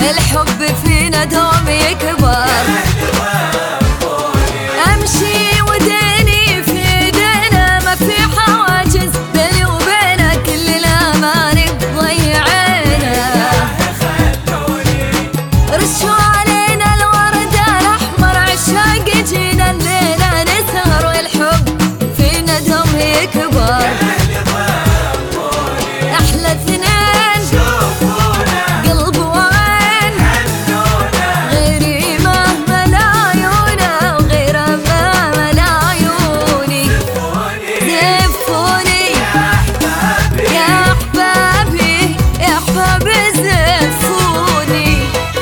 الحب فينا دوم يكبر. امشي وديني في ايدينا، ما في حواجز بيني وبينك، كل الاماني ضيعينا. رشوا علينا الورد الاحمر، عشاق جينا الليله نسهر، والحب فينا دوم يكبر. احلى اثنين قلب وعين، غيري ما ملا عيونه وغيره ما ملا عيوني. زفوني يا احبابي يا احبابي زفوني.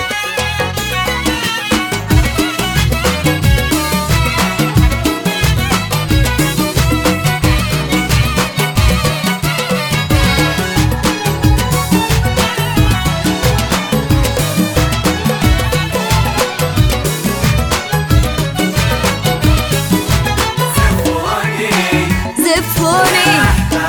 زفوني يا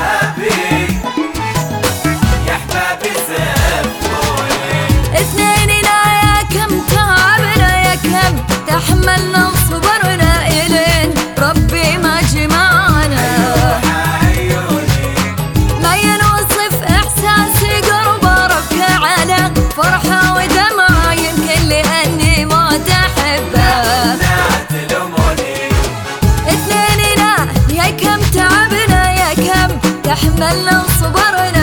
احبابي زفوني. اثنيننا يا كم تعبنا، يا كم تحملنا وصبرنا، الين ربي ما جمعنا. ما ينوصف احساسي قربه، ربك على فرحه ودمعه، يمكن لاني ما تحبه. اثنيننا يا كم تعبنا، يا كم تحملنا وصبرنا،